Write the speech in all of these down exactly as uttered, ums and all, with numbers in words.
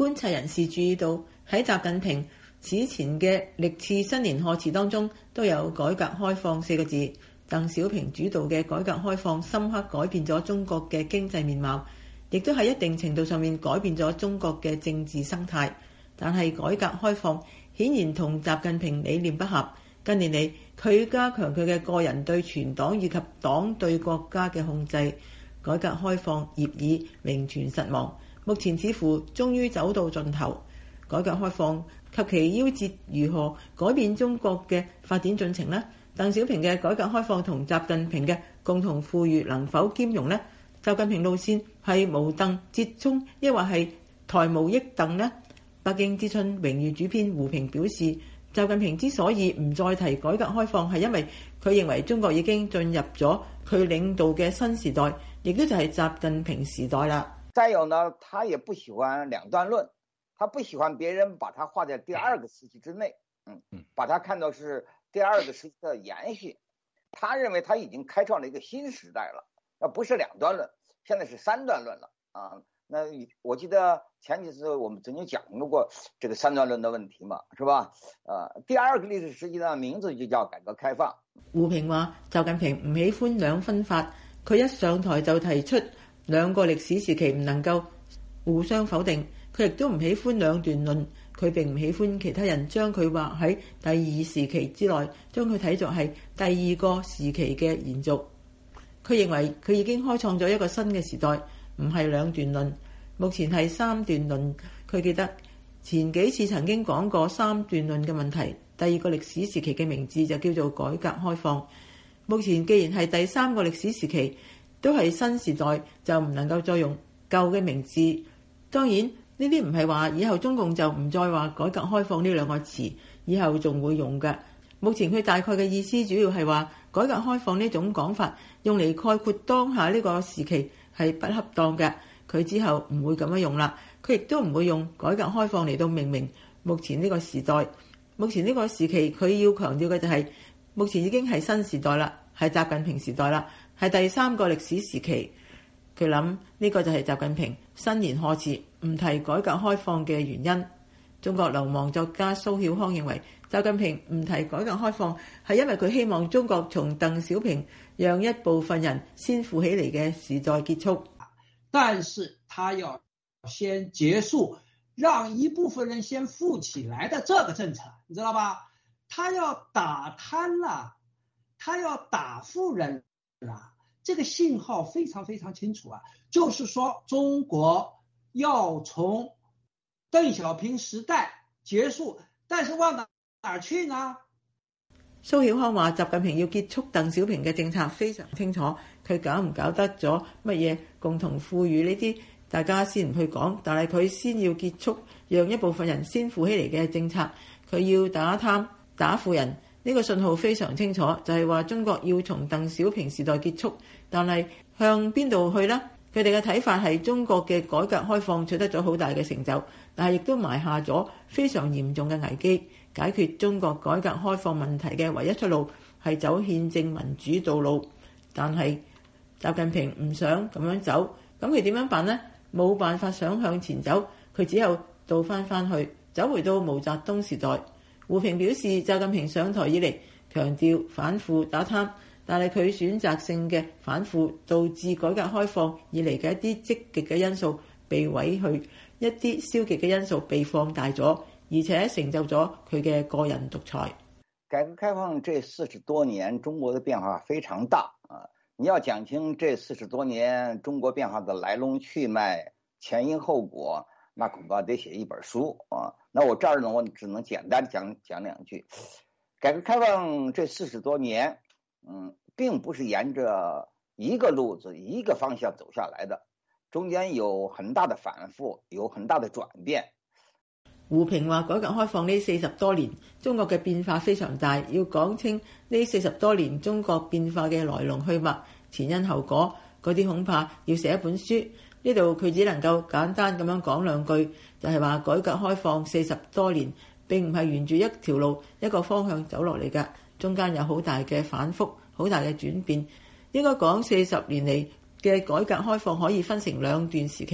觀察人士注意到，喺習近平此前嘅歷次新年賀詞當中都有改革開放四個字。鄧小平主導嘅改革開放深刻改變咗中國嘅經濟面貌，亦都喺一定程度上面改變咗中國嘅政治生態。但係改革開放顯然同習近平理念不合。近年嚟，佢加強佢嘅個人對全黨以及黨對國家嘅控制，改革開放業已名存實亡。目前似乎終於走到盡頭。改革開放及其夭折如何改變中國嘅發展進程呢？鄧小平嘅改革開放同習近平嘅共同富裕能否兼容呢？習近平路線係無鄧折衷，抑或係台無益鄧呢？北京之春榮譽主編胡平表示，習近平之所以唔再提改革開放，係因為佢認為中國已經進入咗佢領導嘅新時代，亦都就係習近平時代啦。 再有呢，他也不喜歡兩段論，他不喜歡別人把他劃在第二個時期之內，嗯，把他看作是第二個時期的延續。他認為他已經開創了一個新時代了，而不是兩段論，現在是三段論了啊。那我記得前幾次我們曾經講過這個三段論的問題嘛，是吧？呃，第二個歷史時期的名字就叫改革開放。 胡平話，習近平唔喜歡兩分法，佢一上台就提出兩個歷史時期唔能夠互相否定，佢亦都唔喜歡兩段論，佢並唔喜歡其他人將佢劃喺第二時期之內，將佢睇作係第二個時期嘅延續。佢認為佢已經開創咗一個新嘅時代，唔係兩段論，目前係三段論。佢記得前幾次曾經講過三段論嘅問題，第二個歷史時期嘅名字就叫做改革開放。目前既然係第三個歷史時期，都係新時代，就唔能夠再用舊嘅名字。當然呢啲唔係話以後中共就唔再話改革開放呢兩個詞，以後仲會用嘅。目前佢大概嘅意思主要係話改革開放呢種講法用嚟概括當下呢個時期係不恰當嘅，佢之後唔會咁樣用啦。佢亦都唔會用改革開放嚟到命名目前呢個時代。目前呢個時期佢要強調嘅就係目前已經係新時代啦，係習近平時代啦，係第三個歷史時期。佢諗呢個就係習近平新年賀詞唔提改革開放嘅原因。中國流亡作家蘇曉康認為，習近平唔提改革開放係因為佢希望中國從鄧小平讓一部分人先富起嚟嘅時代結束， 但是他要先結束讓一部分人先富起來的這個政策，你知道吧？他要打貪了，他要打富人了，這個信號非常非常清楚啊，就是說中國要從鄧小平時代結束，但是往哪哪去呢？ 蘇曉康話，習近平要結束鄧小平嘅政策非常清楚，佢搞唔搞得咗乜嘢共同富裕呢啲，大家先唔去講，但係佢先要結束讓一部分人先富起嚟嘅政策，佢要打貪打富人，呢個信號非常清楚，就係話中國要從鄧小平時代結束，但係向邊度去呢？佢哋嘅睇法係中國嘅改革開放取得咗好大嘅成就，但係亦都埋下咗非常嚴重嘅危機。解決中國改革開放問題嘅唯一出路係走憲政民主道路，但係習近平唔想咁樣走，咁佢點樣辦呢？冇辦法想向前走，佢只有倒翻翻去，走回到毛澤東時代。胡平表示，習近平上台以嚟強調反腐打貪，但係佢選擇性嘅反腐導致改革開放以嚟嘅一啲積極嘅因素被毀去，一啲消極嘅因素被放大咗，而且成就咗佢嘅個人獨裁。 改革開放這四十多年，中國的變化非常大啊！你要講清這四十多年中國變化的來龍去脈、前因後果，那恐怕得寫一本書啊！那我這兒呢，我只能簡單講講兩句。改革開放這四十多年，嗯，並不是沿着一個路子、一個方向走下來的，中間有很大的反覆，有很大的轉變。 胡平話，改革開放呢四十多年，中國嘅變化非常大，要講清呢四十多年中國變化嘅來龍去脈、前因後果，嗰啲恐怕要寫一本書。呢度佢只能夠簡單咁樣講兩句，就係話改革開放四十多年並唔係沿住一條路、一個方向走落嚟嘅，中間有好大嘅反覆、好大嘅轉變。應該講四十年嚟嘅改革開放可以分成兩段時期，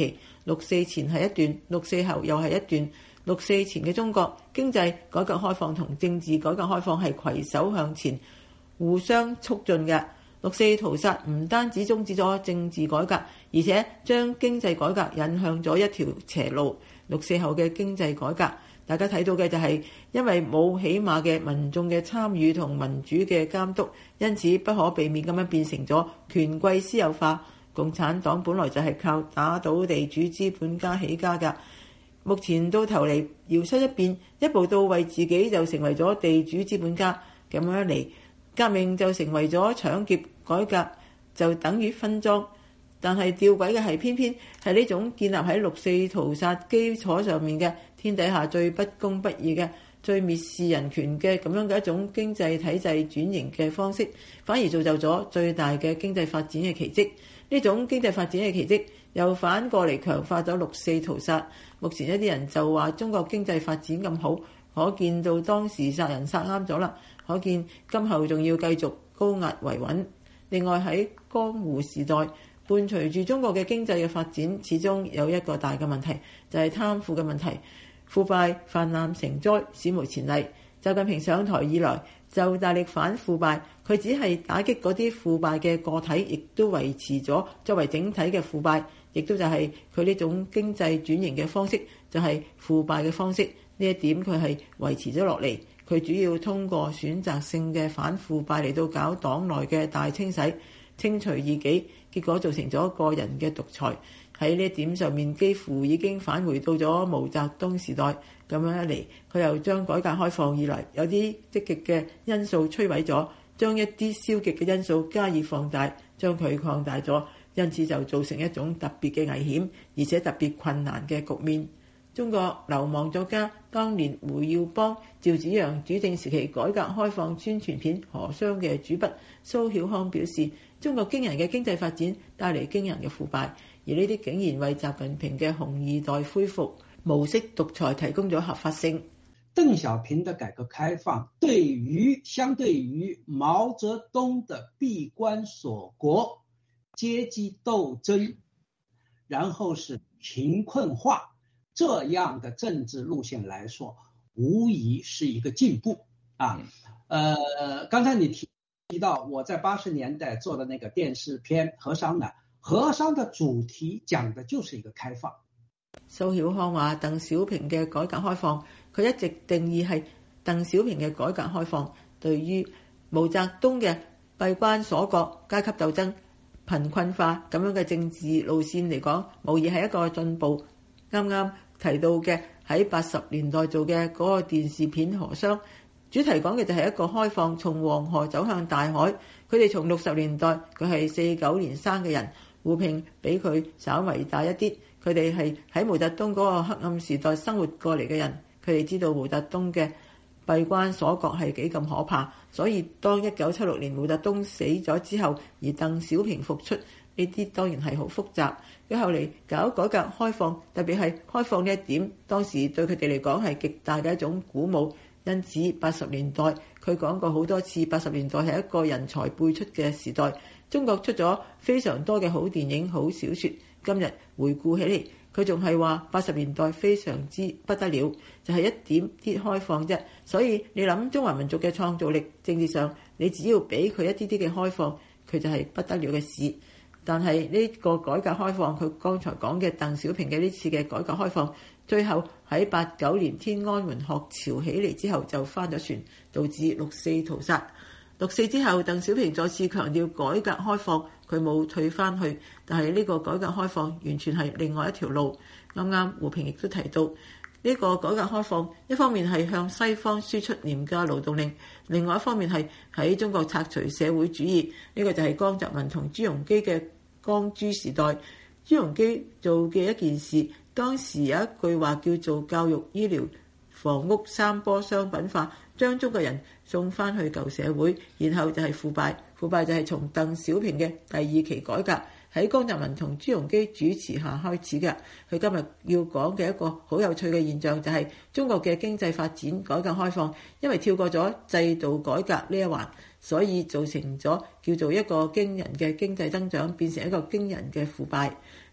六四前係一段，六四後又係一段。六四前嘅中國經濟改革開放同政治改革開放係攜手向前，互相促進嘅。六四屠殺唔單止終止咗政治改革，而且將經濟改革引向咗一條邪路。六四後嘅經濟改革，大家睇到嘅就係因為冇起碼嘅民眾嘅參與同民主嘅監督，因此不可避免咁樣變成咗權貴私有化。共產黨本來就係靠打倒地主資本家起家㗎，目前到頭嚟搖身一變，一步到位自己就成為咗地主資本家，咁樣嚟革命就成為咗搶劫，改革就等於分贓。但係吊詭嘅係，偏偏係呢種建立喺六四屠殺基礎上面嘅天底下最不公不義嘅、最蔑視人權嘅咁樣嘅一種經濟體制轉型嘅方式，反而造就咗最大嘅經濟發展嘅奇蹟。呢種經濟發展嘅奇蹟又反過嚟強化咗六四屠殺。目前一啲人就話中國經濟發展咁好，可見到當時殺人殺啱咗啦，可見今後仲要繼續高壓維穩。另外喺江湖時代，伴隨住中國嘅經濟嘅發展，始終有一個大嘅問題，就係貪腐嘅問題，腐敗泛濫成災，史無前例。習近平上台以來就大力反腐敗，佢只係打擊嗰啲腐敗嘅個體，亦都維持咗作為整體嘅腐敗，亦都就係佢呢種經濟轉型嘅方式，就係腐敗嘅方式。呢一點佢係維持咗落嚟。佢主要通過選擇性嘅反腐敗嚟到搞黨內嘅大清洗，清除異己，結果造成咗個人嘅獨裁。喺呢一點上面，幾乎已經返回到咗毛澤東時代。咁樣一嚟，佢又將改革開放以來有啲積極嘅因素摧毀咗，將一啲消極嘅因素加以放大，將佢擴大咗，因此就造成一種特別嘅危險，而且特別困難嘅局面。中國流亡作家當年胡耀邦、趙紫陽主政時期改革開放宣傳片《荷箱》嘅主筆蘇曉康表示，中國驚人嘅經濟發展帶嚟驚人嘅腐敗，而呢啲竟然為習近平嘅紅二代恢復模式獨裁提供咗合法性。 鄧小平的改革開放對於相對於毛澤東的閉關鎖國、階級鬥爭，然後是貧困化這樣的政治路線來說，無疑是一個進步啊。呃，剛才你提提到我在八十年代做的那個電視片《荷商》呢，《荷商》的主題講的就是一個開放。 蘇曉康話：鄧小平嘅改革開放，佢一直定義係鄧小平嘅改革開放，對於毛澤東嘅閉關鎖國、階級鬥爭、貧困化咁樣嘅政治路線嚟講，無疑係一個進步。啱啱提到嘅喺八十年代做嘅嗰個電視片《荷商》，主題講嘅就係一個開放，從黃河走向大海。佢哋從六十年代，佢係四九年生嘅人，胡平比佢稍微大一啲。佢哋係喺毛澤東嗰個黑暗時代生活過嚟嘅人，佢哋知道毛澤東嘅閉關鎖國係幾咁可怕。所以當一九七六年毛澤東死咗之後，而鄧小平復出，呢啲當然係好複雜。佢後嚟搞改革開放，特別係開放呢一點，當時對佢哋嚟講係極大嘅一種鼓舞。因此八十年代佢講過好多次，八十年代係一個人才輩出嘅時代。中國出咗非常多嘅好電影、好小說。今日回顧起嚟，佢仲係話八十年代非常之不得了，就係一點啲開放啫。所以你諗中華民族嘅創造力，政治上你只要俾佢一啲啲嘅開放，佢就係不得了嘅事。但係呢個改革開放，佢剛才講嘅鄧小平嘅呢次嘅改革開放，最後喺八九年天安門學潮起嚟之後就翻咗船，導致六四屠殺。六四之後，鄧小平再次強調改革開放，佢冇退翻去，但係呢個改革開放完全係另外一條路。啱啱胡平亦都提到，呢個改革開放一方面係向西方輸出廉價勞動力，另外一方面係喺中國拆除社會主義。呢個就係江澤民同朱鎔基嘅光朱時代。朱鎔基做嘅一件事，當時有一句話叫做教育、醫療、房屋三波商品化，將中國人送翻去舊社會，然後就係腐敗。腐敗就係從鄧小平嘅第二期改革喺江澤民同朱鎔基主持下開始嘅。佢今日要講嘅一個好有趣嘅現象就係中國嘅經濟發展改革開放，因為跳過咗制度改革呢一環，所以造成咗叫做一個驚人嘅經濟增長，變成一個驚人嘅腐敗。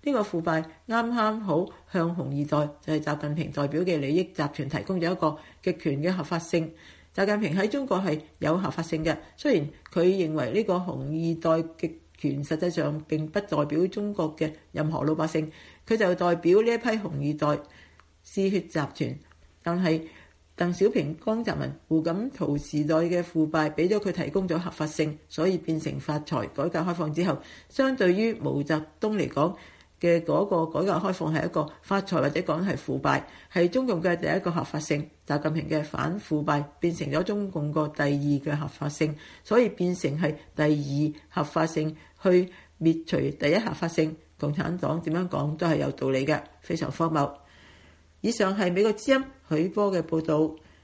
呢個腐敗啱啱好向紅二代，就係習近平代表嘅利益集團提供咗一個極權嘅合法性。習近平喺中國係有合法性嘅，雖然佢認為呢個紅二代極權實際上並不代表中國嘅任何老百姓，佢就代表呢一批紅二代嗜血集團。但係鄧小平、江澤民、胡錦濤時代嘅腐敗俾咗佢提供咗合法性，所以變成發財。改革開放之後，相對於毛澤東嚟講嘅嗰個改革開放係一個發財或者講係腐敗，係中共嘅第一個合法性。習近平嘅反腐敗變成咗中共個第二嘅合法性，所以變成係第二合法性去滅除第一合法性。共產黨點樣講都係有道理嘅，非常荒謬。以上係美國之音許波嘅報導。